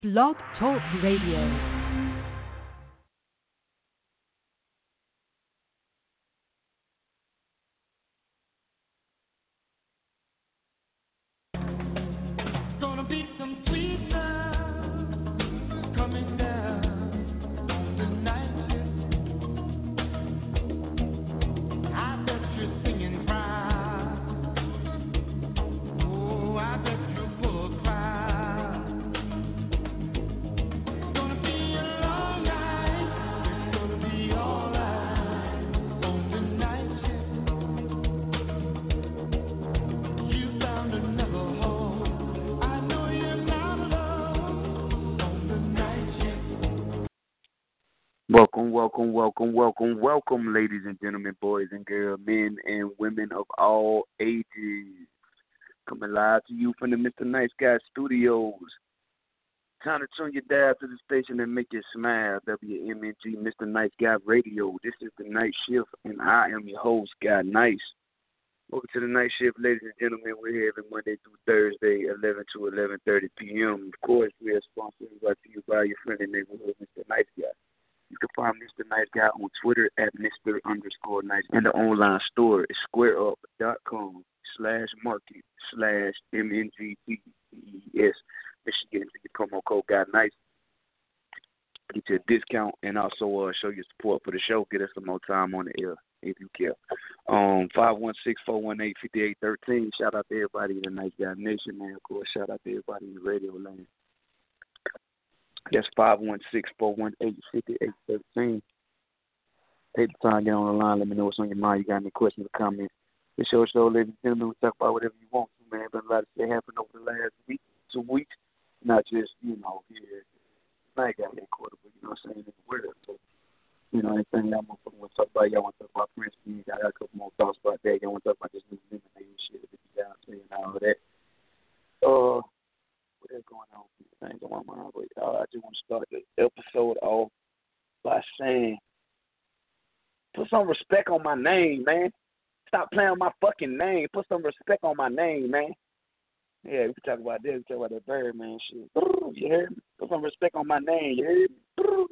Blog Talk Radio. Welcome, ladies and gentlemen, boys and girls, men and women of all ages. Coming live to you from the Mr. Nice Guy Studios. Time to turn your dial to the station and make you smile. WMNG, Mr. Nice Guy Radio. This is the night shift, and I am your host, Guy Nice. Welcome to the night shift, ladies and gentlemen. We're here every Monday through Thursday, 11 to 11:30 p.m. Of course, we are sponsored brought to you by your friendly neighborhood, Mr. Nice Guy. You can find Mr. Nice Guy on Twitter at Mr_Nice. And the online store is squareup.com/market/MNGTES. Michigan, your promo code Guy Nice. Get you a discount and also show your support for the show. Get us some more time on the air if you care. 516-418-5813. Shout out to everybody in the Nice Guy Nation, man. Of course, shout out to everybody in the radio land. That's 516-418-5813. Take the time, get on the line. Let me know what's on your mind. You got any questions or comments? It's your show, ladies and gentlemen. We talk about whatever you want to, man. Been a lot of shit happened over the last week, 2 weeks. Not just, here. I ain't got headquarters, but, you know what I'm saying, in the world. So, anything y'all want to talk about, y'all want to talk about Prince King. I got a couple more thoughts about that. Y'all want to talk about this new lemonade shit, the down and all of that. What is going on? Things on my mind, but I just want to start the episode off by saying, put some respect on my name, man. Stop playing on my fucking name. Put some respect on my name, man. Yeah, we can talk about this. We can talk about that Birdman shit. You heard me? Put some respect on my name. You heard me?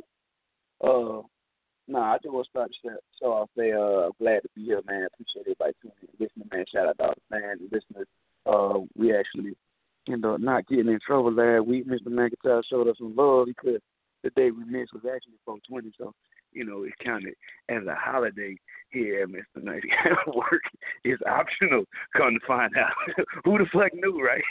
I just want to start the show off. Say, glad to be here, man. Appreciate everybody tuning in, listening, man. Shout out to all the fans and listeners. We actually ended up not getting in trouble last week. Mr. McIntyre showed us some love because the day we missed was actually 420, so, it counted as a holiday here at Mr. Nice Guy. Work is optional, come to find out. Who the fuck knew, right?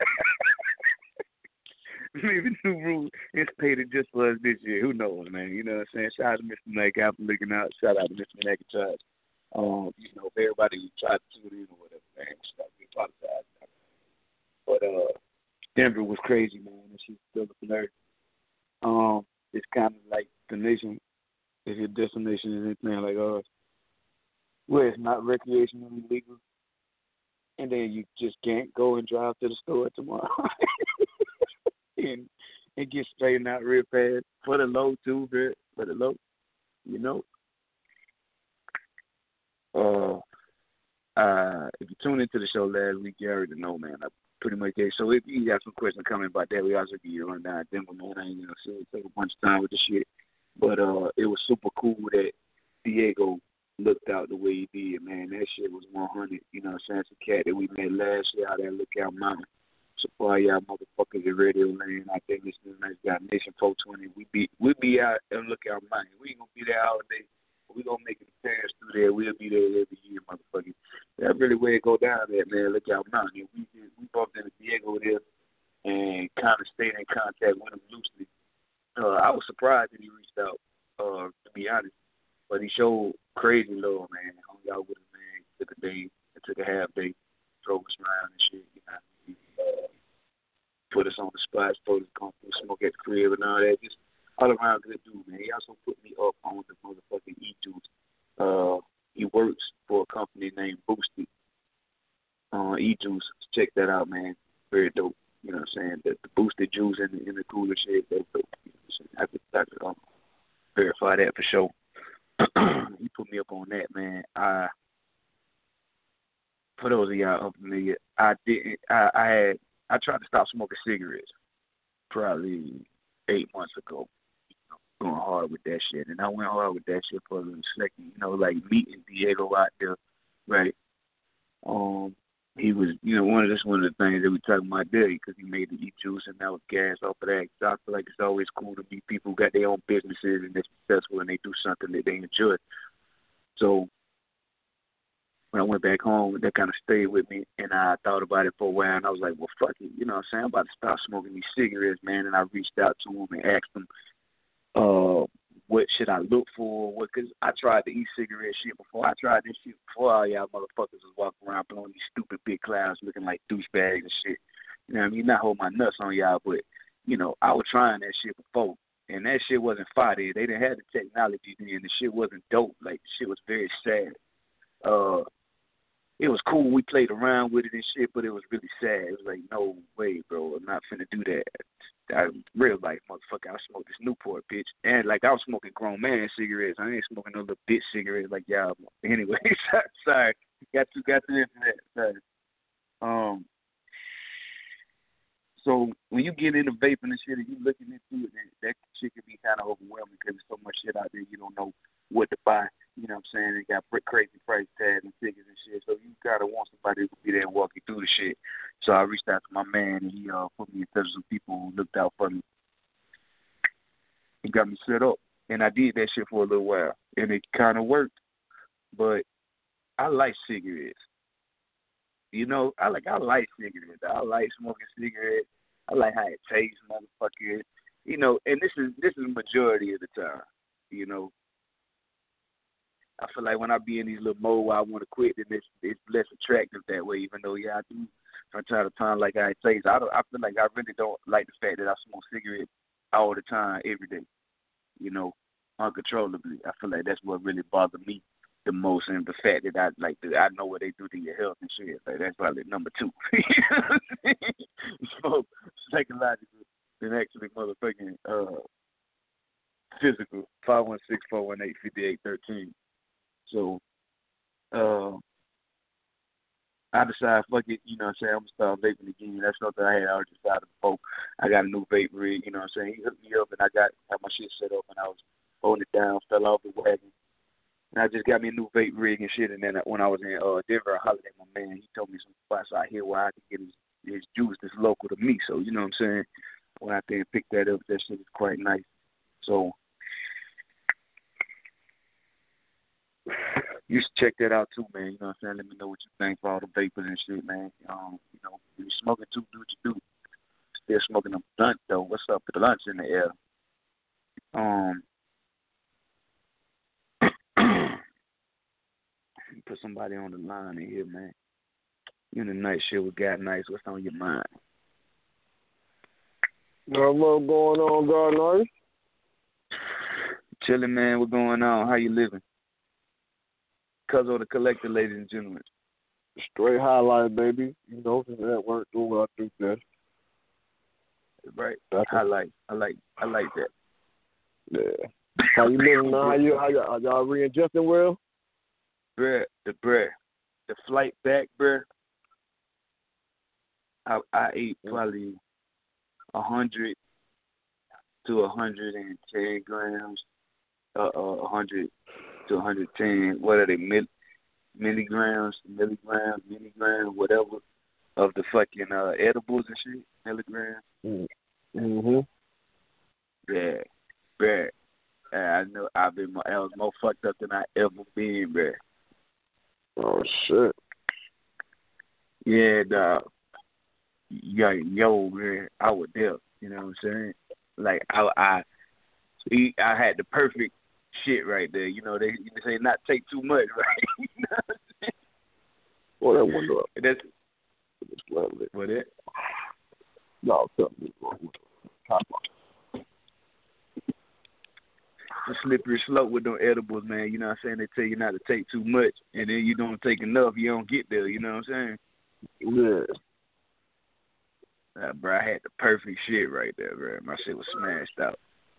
Maybe new rule instituted just for us this year. Who knows, man? You know what I'm saying? Shout out to Mr. Nice Guy for looking out. Shout out to Mr. McIntyre. Everybody who tried to tune in or whatever, man. We apologize. But Denver was crazy, man. And she's still a blur. It's kind of like the nation. If your destination is anything like ours, where it's not recreationally legal, and then you just can't go and drive to the store tomorrow and get straightened out real fast for the low too, for the low, If you tuned into the show last week, you already know, man. I pretty much gave. So if you got some questions coming about that, we also give you a rundown of Denver, man. I ain't gonna say it take a bunch of time with the shit. But it was super cool that Diego looked out the way he did, man. That shit was 100. You know what I'm saying? It's a cat that we met last year out there at Lookout Mountain. So far, y'all motherfuckers in radio land. I think this is Nice Guy Nation 420. We be out at Lookout Mountain. We ain't gonna be there all day. But we gonna make an appearance through there. We'll be there every year, motherfuckers. That's really where it go down there, man. Lookout Mountain. We bumped into Diego there and kind of stayed in contact with him loosely. I was surprised that he reached out, to be honest. But he showed crazy love, man. Hung out with him, man. Took a day, took a half day, drove us around and shit. Put us on the spot, told us to come through, smoke at the crib and all that. Just all around good dude, man. He also put me up on the motherfucking E-Juice. He works for a company named Boosted. E-Juice. Check that out, man. Very dope. You know what I'm saying? The boosted juice in the cooler shit, that's dope. You know what I'm saying? I could verify that for sure. He put me up on that, man. For those of y'all unfamiliar, I tried to stop smoking cigarettes probably 8 months ago, going hard with that shit. And I went hard with that shit for a little second, like meeting Diego out there, right? He was, one of the things that we talking about there, because he made the e-juice and that was gas off of that. So I feel like it's always cool to meet people who got their own businesses and they're successful and they do something that they enjoy. So when I went back home, that kind of stayed with me, and I thought about it for a while, and I was like, well, fuck it, you know what I'm saying? I'm about to stop smoking these cigarettes, man, and I reached out to him and asked him, what should I look for? Because I tried the e-cigarette shit before. I tried this shit before all y'all motherfuckers was walking around blowing these stupid big clouds looking like douchebags and shit. You know what I mean? Not hold my nuts on y'all, but, I was trying that shit before, and that shit wasn't fire. They didn't have the technology then. The shit wasn't dope. Like, the shit was very sad. It was cool. We played around with it and shit, but it was really sad. It was like, no way, bro. I'm not finna do that. Real life, motherfucker. I smoked this Newport, bitch. And, like, I was smoking grown man cigarettes. I ain't smoking no little bitch cigarettes like y'all. Anyway, sorry. Got to into that. Sorry. So when you get into vaping and shit and you looking into it, that shit can be kind of overwhelming because there's so much shit out there you don't know what to buy. You know what I'm saying? They got crazy price tags and figures and shit. So you gotta want somebody who can be there and walk you through the shit. So I reached out to my man and he put me in touch with some people who looked out for me. He got me set up. And I did that shit for a little while. And it kinda worked. But I like cigarettes. I like cigarettes. I like smoking cigarettes. I like how it tastes, motherfucker. And this is majority of the time. I feel like when I be in these little mode where I want to quit, then it's less attractive that way. Even though, I do from time to time like how it tastes. I feel like I really don't like the fact that I smoke cigarettes all the time, every day. Uncontrollably. I feel like that's what really bothers me the most, and the fact that I know what they do to your health and shit. Like, that's probably number 2. So psychological than actually motherfucking physical. 516-418-5813. So I decided, fuck it, I'm saying, I'm gonna start vaping again. That's something I had already decided before. I got a new vape rig, I'm saying. He hooked me up and I had my shit set up and I was holding it down, fell off the wagon. And I just got me a new vape rig and shit. And then when I was in Denver, I hollered at my man. He told me some spots out here where I could get his juice that's local to me. So, you know what I'm saying? I went out there and picked that up. That shit is quite nice. So, you should check that out too, man. You know what I'm saying? Let me know what you think for all the vapors and shit, man. If you're smoking too, do what you do. Still smoking them blunt, though. What's up with the lunch in the air? Put somebody on the line in here, man. You in the night shit with God Nice. What's on your mind? Not much going on, God Nice. Chilling, man. What's going on? How you living? Cuzzo the Collector, ladies and gentlemen. Straight highlight, baby. Just at work, doing what I do best. Right. Highlight. I like that. Yeah. How you living now? How y'all readjusting well? Bruh, the flight back, bruh. I ate probably 100 to 110 grams, 100 to 110. What are they? Milligrams, whatever, of the fucking edibles and shit. Milligrams. Mm-hmm. Yeah, bruh. I know I was more fucked up than I ever been, bruh. Oh shit. Yeah, dog. Man, I was there. You know what I'm saying? Like I had the perfect shit right there. They say not take too much, right? Well, that window up. That's what it. No, tell me. The slippery slope with them edibles, man. You know what I'm saying? They tell you not to take too much, and then you don't take enough, you don't get there. You know what I'm saying? Yeah. Bro, I had the perfect shit right there, bro. My shit was smashed out.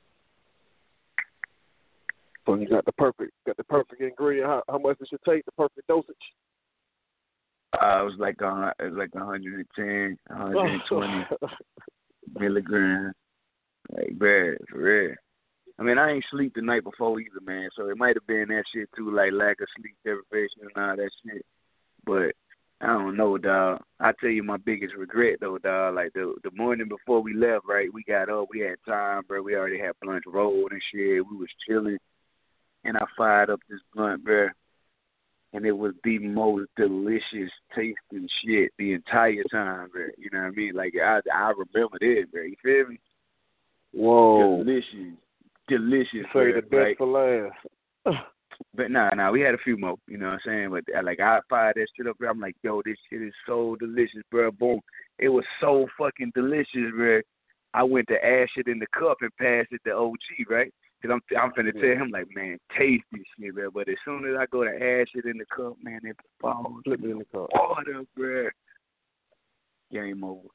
So you got the perfect ingredient. How much does it take? The perfect dosage? It was like 110, 120 milligrams. Like, bruh, for real. I mean, I ain't sleep the night before either, man. So it might have been that shit too, like lack of sleep deprivation and all that shit. But I don't know, dog. I tell you my biggest regret though, dog. Like the morning before we left, right? We got up, we had time, bro. We already had blunt rolled and shit. We was chilling, and I fired up this blunt, bro. And it was the most delicious tasting shit the entire time, bro. You know what I mean? Like I remember it, bro. You feel me? Whoa. Delicious, Say the best right? for last. But nah, we had a few more, you know what I'm saying? But like I fired that shit up, bro. I'm like, yo, this shit is so delicious, bro. Boom. It was so fucking delicious, bro. I went to ash it in the cup and pass it to OG, right? Because I'm finna tell him, like, man, taste this shit, bro. But as soon as I go to ash it in the cup, man, it falls Flip it in the cup. water, bro. Game over.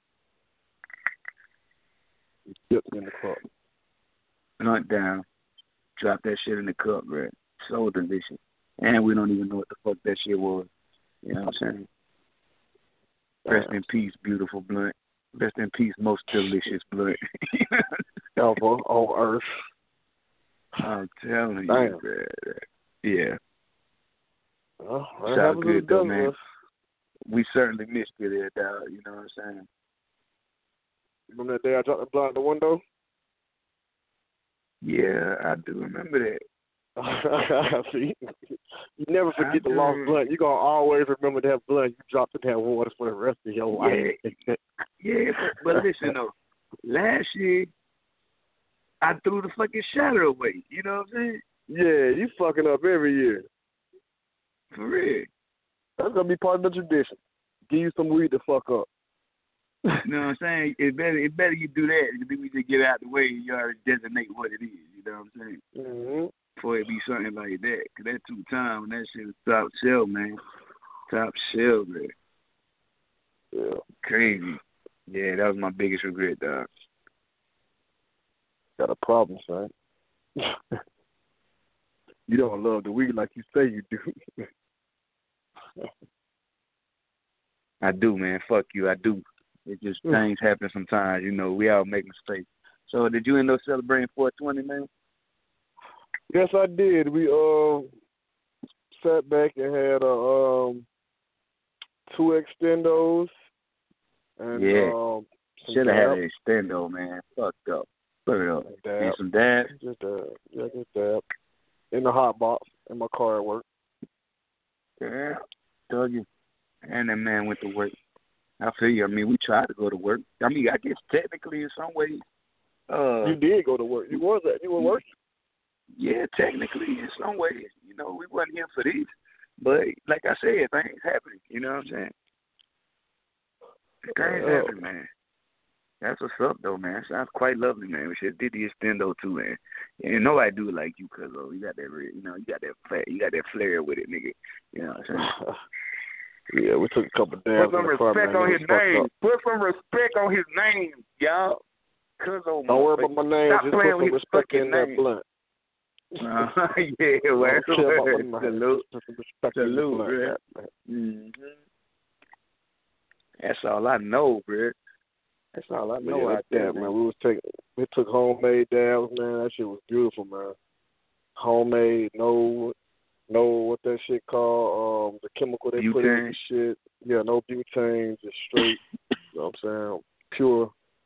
Flip it in the cup. Blunt down. Drop that shit in the cup, bro. So delicious. And we don't even know what the fuck that shit was. You know what I'm saying? Rest in peace, beautiful blunt. Rest in peace, most delicious blunt. Ever on earth. I'm telling you, Damn. bro. Yeah. Well, Sounds good, though, man. We certainly missed you there, dog. You know what I'm saying? Remember that day I dropped the blunt in the window? Yeah, I do remember that. See, you never forget the lost blunt. You're going to always remember that blunt you dropped in that water for the rest of your life. Yeah, but listen, though. Last year, I threw the fucking shadow away. You know what I'm saying? Yeah, you fucking up every year. For real. That's going to be part of the tradition. Give you some weed to fuck up. You know what I'm saying? It's better you do that than we just get out the way and you already designate what it is. You know what I'm saying? Mm-hmm. Before it be something like that. Because that 2 times, that shit was top shelf, man. Top shelf, man. Yeah. Crazy. Yeah, that was my biggest regret, dog. Got a problem, son. You don't love the weed like you say you do. I do, man. Fuck you. I do. It just things happen sometimes. You know, we all make mistakes. So did you end up celebrating 420, man? Yes, I did. We sat back and had 2 extendos and should have had an extendo, man. Fucked up. Put it up. And some dab. Just dab. In the hot box in my car at work. Yeah, dug you. And that man went to work. I feel you. I mean, we tried to go to work. I mean, I guess technically in some ways. You did go to work. You were working. Yeah, technically in some ways. You know, we wasn't here for this. But like I said, things happen. You know what I'm saying? Things happen, man. That's what's up, though, man. Sounds quite lovely, man. We should did the extendo too, man. And nobody do it like you, cuz you got that, you got that flair with it, nigga. You know what I'm saying? Yeah, we took a couple dabs. Put some respect on his name. Put some respect on his name, y'all. Don't worry about my name. Just put some respect in that blunt. Yeah, word. Salute, bro. Mm-hmm. That's all I know, bro. That's all I know out there, man. We took homemade dabs, man. That shit was beautiful, man. Homemade, no what that shit called, the chemical they butane. Put in the shit. Yeah, no butane, just straight, you know what I'm saying, pure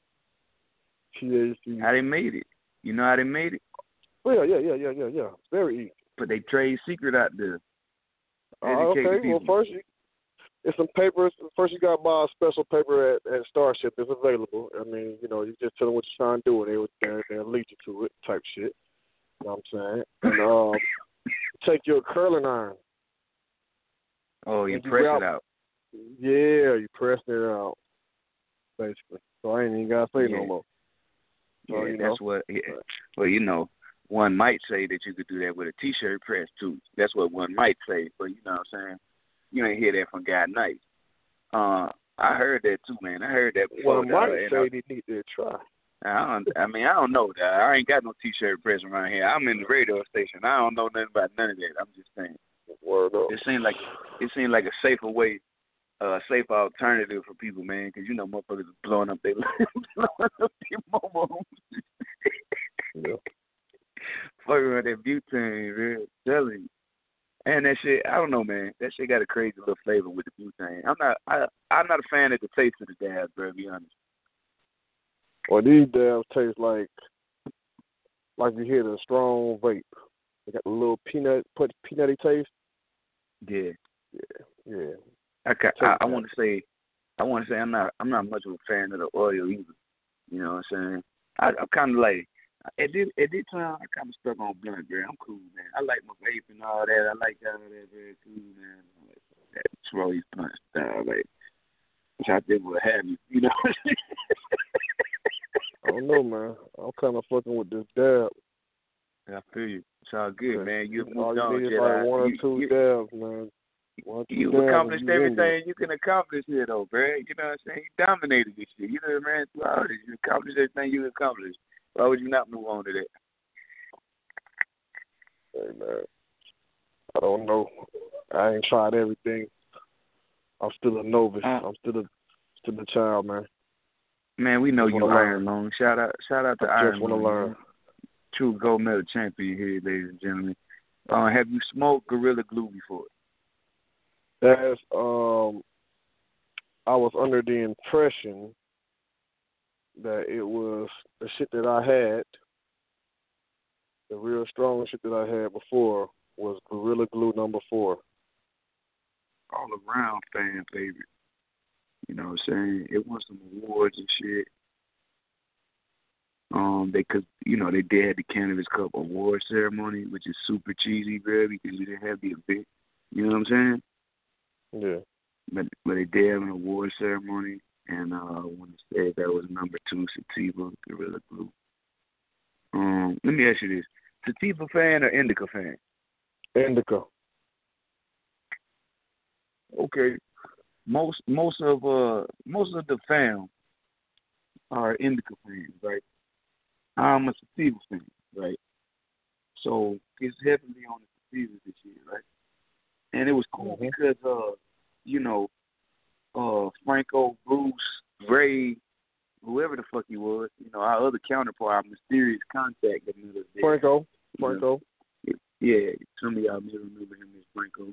THC. How they made it? You know how they made it? Well, yeah. Very easy. But they trade secret out there. Okay, well, first it's some papers. First you got to buy a special paper at Starship. It's available. I mean, you know, you just tell them what you're trying to do, and they'll lead you to it type shit. You know what I'm saying? And take your curling iron. Oh, you press it out. Yeah, you press it out, basically. So I ain't even got to say no more. So, yeah, that's what. Yeah. Well, you know, one might say that you could do that with a T-shirt press too. That's what one might say, but you know what I'm saying? You ain't hear that from God Nice. I heard that too, man. I heard that before. One might say they need to try. I don't know that. I ain't got no T-shirt press around here. I'm in the radio station. I don't know nothing about none of that. I'm just saying. Word up. It seemed like a safer way safer alternative for people, man, because you know motherfuckers are blowing up their momos. Yeah. Fucking with that butane, man. Telling you. And that shit, I don't know, man. That shit got a crazy little flavor with the butane. I'm not a fan of the taste of the dabs, bro, to be honest. Well, these dabs taste like you hit a strong vape. They got a little peanutty taste. Yeah. Yeah. I want to say I'm not much of a fan of the oil either. You know what I'm saying? I'm kind of like at this time I kind of stuck on blunt, bro. I'm cool, man. I like my vape and all that. I like all that, very cool, man. That Troy's blunt style, like which I think will have you know. I don't know, man. I'm kind of fucking with this dab. I feel you. It's all good, man. You've moved all on. you need is like one or two dabs, man. You've accomplished everything you can accomplish here, though, bro. You know what I'm saying? You dominated this shit. You know, man, through all this. You accomplished everything you accomplished. Why would you not move on to that? Hey, man. I don't know. I ain't tried everything. I'm still a novice. I'm still a child, man. Man, we know you Iron Lung. Shout out to Iron Lung. Just want to learn. True gold medal champion here, ladies and gentlemen. Have you smoked Gorilla Glue before? That's I was under the impression that it was the shit that I had, the real strong shit that I had before was Gorilla Glue number 4. All around fan favorite. You know what I'm saying? It won some awards and shit. They did have the Cannabis Cup award ceremony, which is super cheesy, bro, because we didn't have the event. You know what I'm saying? Yeah. But they did have an award ceremony, and I want to say that was number 2 Sativa Gorilla Glue. Let me ask you this: Sativa fan or Indica fan? Indica. Okay. Most of the fam are Indica fans, right? I'm a Sativa fan, right? So it's heavily on the Sativa this year, right? And it was cool because Franco, Bruce, Ray, whoever the fuck he was, our other counterpart, our mysterious contact that met us there. Franco. Yeah, some of y'all may remember him as Franco.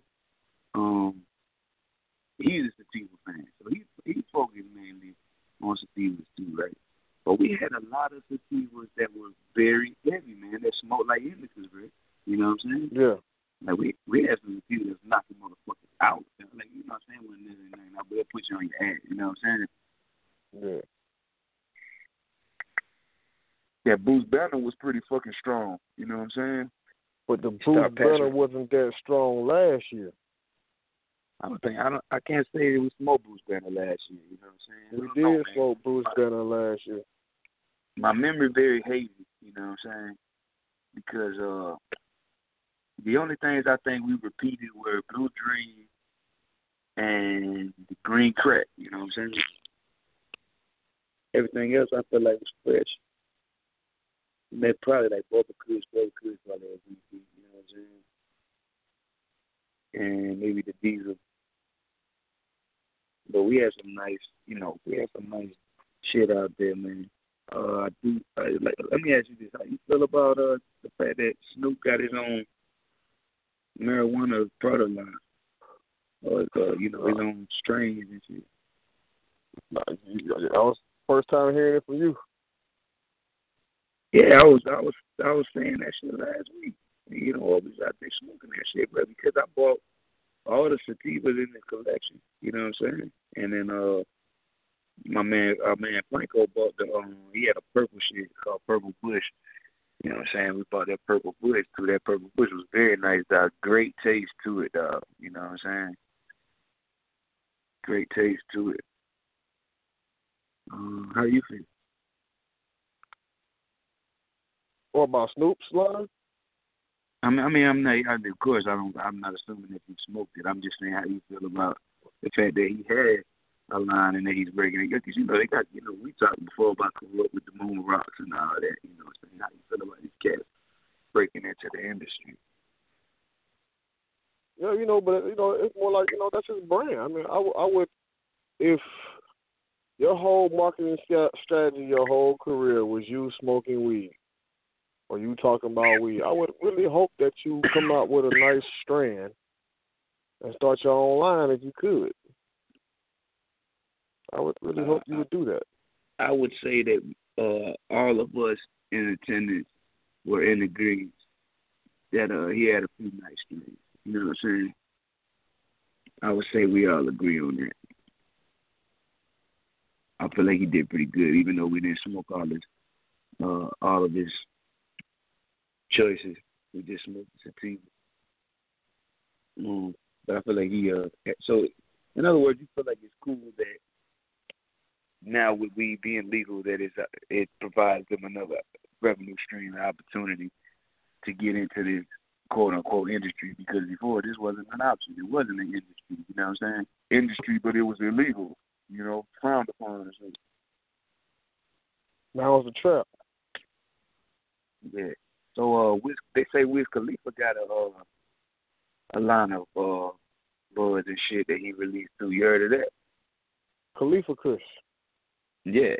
He's a Sativa fan, so he focused mainly on Sativas too, right? But we had a lot of Sativas that were very heavy, man, that smoked like Indicas, right? You know what I'm saying? Yeah. Like we had some Sativas that knocked the motherfuckers out. Like, you know what I'm saying? When nothing, but they'll put you on your ass, you know what I'm saying? Yeah. Yeah, Bruce Banner was pretty fucking strong, you know what I'm saying? But the Bruce Banner wasn't that strong last year. I can't say we smoked Bruce Banner last year, you know what I'm saying? We did smoke Bruce Banner last year. My memory very hazy, you know what I'm saying? Because the only things I think we repeated were Blue Dream and the Green Crack, you know what I'm saying? Everything else I feel like was fresh. Maybe probably like Bubba Kush probably a repeat, you know what I'm saying? And maybe the Diesel. But we had some nice shit out there, man. Let me ask you this: how you feel about the fact that Snoop got his own marijuana product line, or his own strains and shit? That was the first time hearing it from you. Yeah, I was saying that shit last week. I was out there smoking that shit, bro, because I bought all the sativas in the collection. You know what I'm saying? And then our man Franco bought he had a purple shit called Purple Bush. You know what I'm saying? We bought that Purple Bush too. That Purple Bush was very nice, dog. Great taste to it, dog. You know what I'm saying? Great taste to it. How you feel? What about Snoop's line? I'm not. Of course, I'm not assuming that you smoked it. I'm just saying how you feel about the fact that he had a line and that he's breaking it. Because they got. We talked before about Corrupt with the Moon Rocks and all that. You know what I'm saying? How you feel about these cats breaking into the industry? Yeah, but it's more like that's his brand. I mean, I would if your whole marketing strategy, your whole career was you smoking weed or you talking about weed. I would really hope that you come out with a nice strand and start your own line if you could. I would really hope you would do that. I would say that all of us in attendance were in agreement that he had a few nice strands. You know what I'm saying? I would say we all agree on that. I feel like he did pretty good, even though we didn't smoke all of his choices. We just smoked sativa. But I feel like he so in other words, you feel like it's cool that now with weed being legal, that it provides them another revenue stream, opportunity to get into this quote unquote industry, because before this wasn't an option. It wasn't an industry, you know what I'm saying? Industry, but it was illegal, frowned upon or something. Now it's a trap. Yeah. So they say Wiz Khalifa got a line of buds and shit that he released too. You heard of that? Khalifa Kush. Yeah.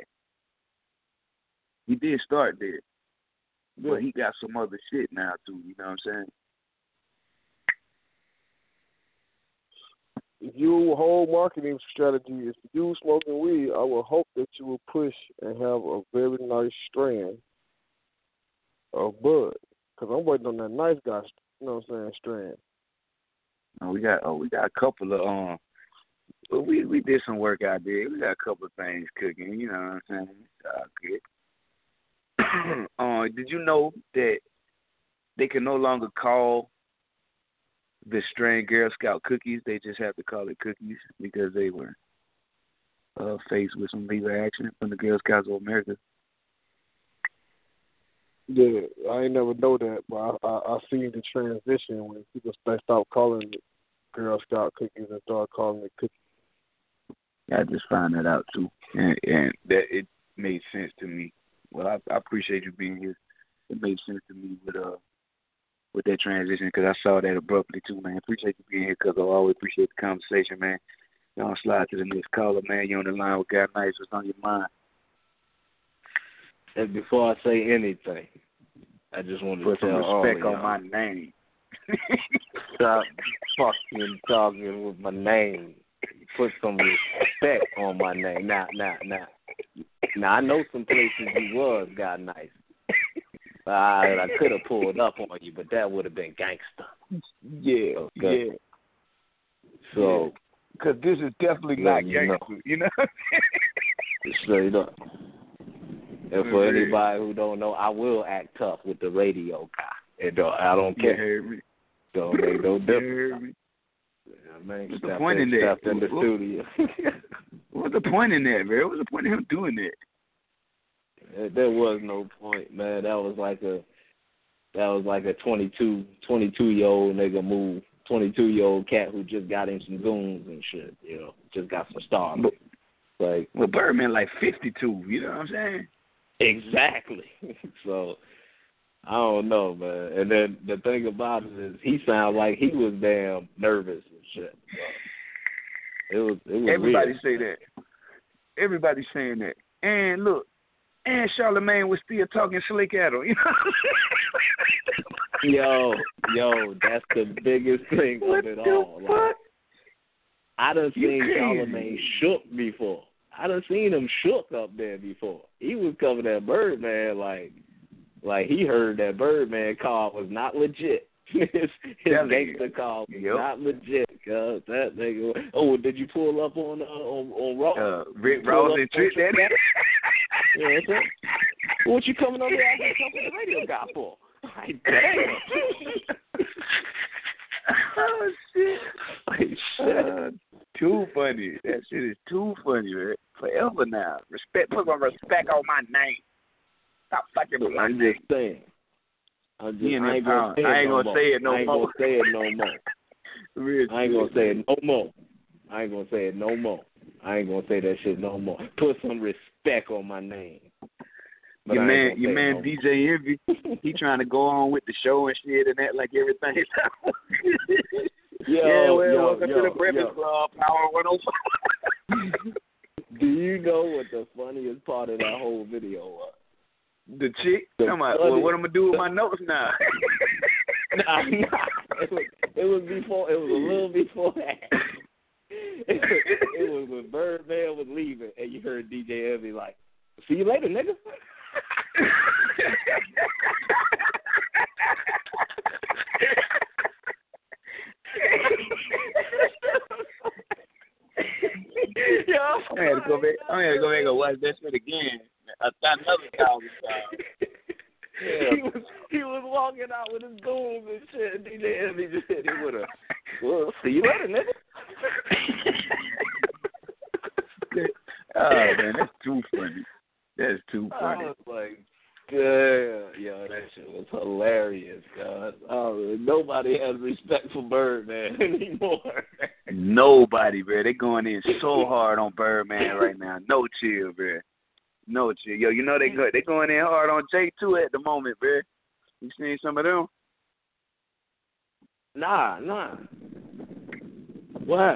He did start there. Yeah. But he got some other shit now too, you know what I'm saying? If your whole marketing strategy is you smoking weed, I would hope that you will push and have a very nice strand of bud. Because I'm waiting on that nice guy, strand. We got a couple of we did some work out there. We got a couple of things cooking, you know what I'm saying? It's all good. Did you know that they can no longer call the strain Girl Scout cookies? They just have to call it cookies because they were faced with some legal action from the Girl Scouts of America. Yeah, I ain't never know that, but I seen the transition when people stopped calling it Girl Scout cookies and started calling it cookies. I just found that out too, and that it made sense to me. Well, I appreciate you being here. It made sense to me with that transition, because I saw that abruptly too, man. Appreciate you being here, because I always appreciate the conversation, man. Y'all slide to the next caller, man. You on the line with God Nice. What's on your mind? And before I say anything, I just want to put tell some respect all on my name. Stop fucking talking with my name. Put some respect on my name. Now, I know some places you was God Nice. I could have pulled up on you, but that would have been gangster. Yeah, okay. Yeah. So, because this is definitely not gangster, you know? Straight up. And for anybody who don't know, I will act tough with the radio guy. I don't care. You heard me. Don't make no difference. You heard me. Yeah, man, what's the point in that? In the studio. What's the point in that, man? What's the point of him doing that? There was no point, man. That was like a 22-year-old nigga move. 22-year-old cat who just got in some goons and shit. Just got some stars. Well, Birdman like 52. You know what I'm saying? Exactly. So, I don't know, man. And then the thing about it is he sounded like he was damn nervous and shit. So it was Everybody weird. say that. Everybody's saying that. And look, and Charlamagne was still talking slick at him, you know? Yo, that's the biggest thing of it all. Like, I done seen Charlamagne shook before. I done seen him shook up there before. He was covering that Birdman like he heard that Birdman call was not legit. his gangster call was not legit. Cause that nigga. Oh, did you pull up on Raw? Rick Ross and Trick that? You know what I'm saying? What you coming over here asking something the radio guy for? Like, damn. Oh shit! Like, shit. Too funny. That shit is too funny, man. Forever now. Put some respect on my name. Stop fucking with my name. Saying. I ain't gonna say it no more. I ain't gonna say it no more. I ain't gonna say it no more. I ain't gonna say it no more. I ain't gonna say that shit no more. Put some respect on my name. But your man DJ Envy, he trying to go on with the show and shit and that like everything. welcome to the Breakfast Club, Power 105. Do you know what the funniest part of that whole video was? The chick? Come on, well, what I'm going to do with my notes now? Nah. It was before. It was a little before that. It was when Birdman was leaving, and you heard DJ Envy like, "See you later, nigga." I had to go back and watch that shit again. Another thousand times. Yeah. He was walking out with his goons and shit. And DJ Envy just hit him with a, "Well, see you later, nigga." Oh man, that's too funny. That's too funny. I was like, damn, yo, that shit was hilarious, God. Nobody has respect for Birdman anymore. Nobody, bro. They going in so hard on Birdman right now. No chill, bro. No chill. Yo, you know they going in hard on Jay too at the moment, bro. You seen some of them? Nah. What?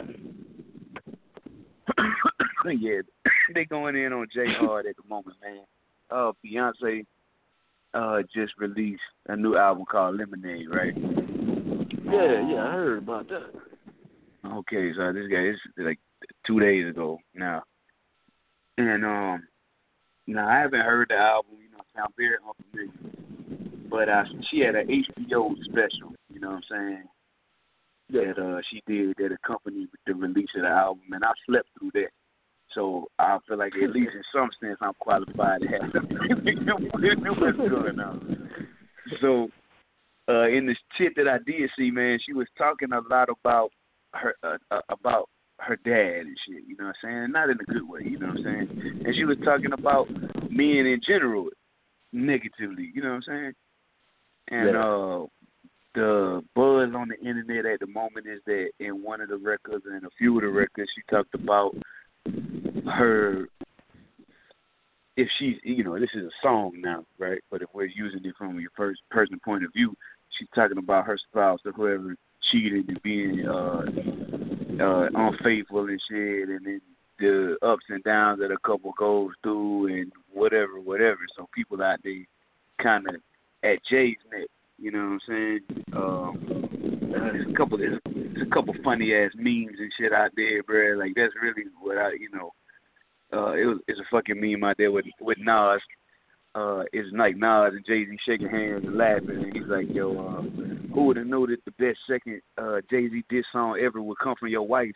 Yeah, they going in on Jay hard at the moment, man. Beyonce just released a new album called Lemonade, right? Yeah, I heard about that. Okay, so this guy is like 2 days ago now, and now I haven't heard the album. You know, I'm very unfamiliar, but she had an HBO special. You know what I'm saying? That she did that accompanied the release of the album, and I slept through that. So I feel like at least in some sense I'm qualified to have something what's going on. So in this shit that I did see, man, she was talking a lot about her dad and shit, you know what I'm saying? Not in a good way, you know what I'm saying? And she was talking about men in general negatively, you know what I'm saying? And the buzz on the internet at the moment is that in one of the records and a few of the records she talked about her, if she's, you know, this is a song now, right? But if we're using it from your first person point of view, she's talking about her spouse or whoever cheated and being unfaithful and shit, and then the ups and downs that a couple goes through and whatever. So people out there kind of at Jay's neck, you know what I'm saying? There's a couple funny ass memes and shit out there, bro. Like that's really what it's a fucking meme out there with Nas. It's like Nas and Jay-Z shaking hands and laughing, and he's like, yo, who would have known that the best second Jay-Z diss song ever would come from your wife?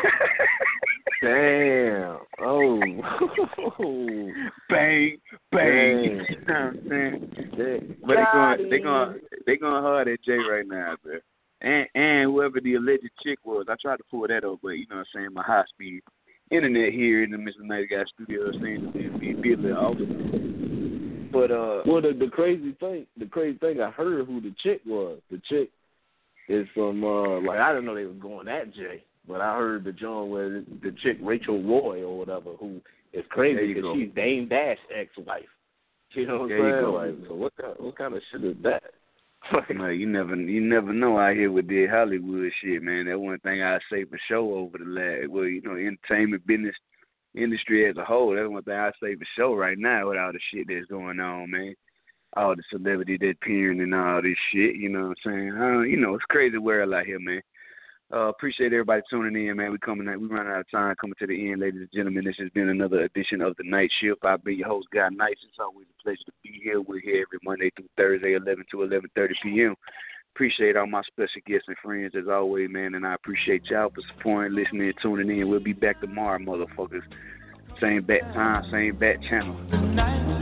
Damn. Oh. Bang. You know what I'm saying? But they going hard at Jay right now, bro. And whoever the alleged chick was, I tried to pull that up, but you know what I'm saying, my high speed internet here in the Mr. Nice Guy studio seems to be a little off. But well, the crazy thing, I heard who the chick was. The chick is from like I didn't know they was going at Jay, but I heard the joint where the chick Rachel Roy or whatever, who is crazy because she's Dame Dash's ex-wife. You know what I'm saying? Like, so what kind of shit is that? Man, you never know out here with the Hollywood shit, man. That one thing I say for sure over the last, well, you know, entertainment business industry as a whole. That's one thing I say for sure right now with all the shit that's going on, man. All the celebrity that's peering and all this shit, you know what I'm saying? You know, it's crazy world out here, man. Appreciate everybody tuning in, man. We running out of time, coming to the end, ladies and gentlemen. This has been another edition of The Night Shift. I've been your host, Guy Nice. It's always a pleasure to be here. We're here every Monday through Thursday, 11 to 11:30 p.m. Appreciate all my special guests and friends as always, man, and I appreciate y'all for supporting, listening, and tuning in. We'll be back tomorrow, motherfuckers. Same bat time, same bat channel.